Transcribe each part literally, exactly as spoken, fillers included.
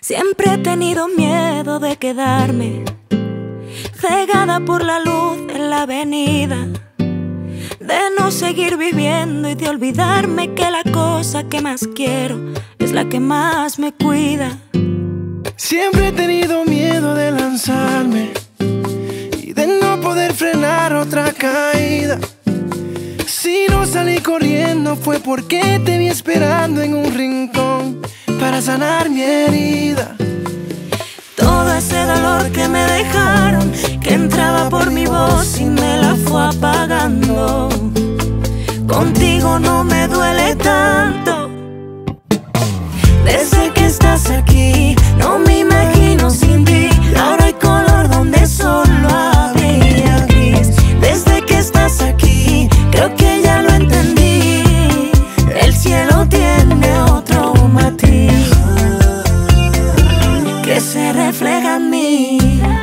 Siempre he tenido miedo de quedarme cegada por la luz en la avenida, de no seguir viviendo y de olvidarme que la cosa que más quiero es la que más me cuida. Siempre he tenido miedo de lanzarme y de no poder frenar otra caída. Si no salí corriendo fue porque te vi esperando en un rincón para sanar mi herida. Todo ese dolor que me dejaron, que entraba por mi voz y me la fue apagando, contigo no me duele tanto. Desde que estás aquí, no me imagino sin ti. Ahora hay color donde solo había gris. Desde que estás aquí, creo que ya lo entendí. El cielo tiene otro matiz que se refleja en mí.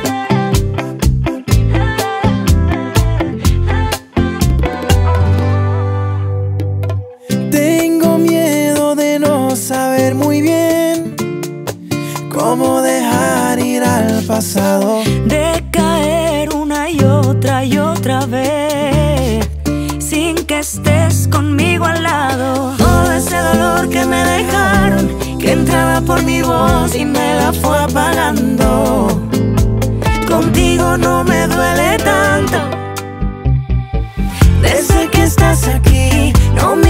Tengo miedo de no saber muy bien cómo dejar ir al pasado, de caer una y otra y otra vez sin que estés conmigo al lado. Todo ese dolor que me dejaron, que entraba por mi voz y me la fue apagando, contigo no me duele tanto. Desde que estás aquí, no me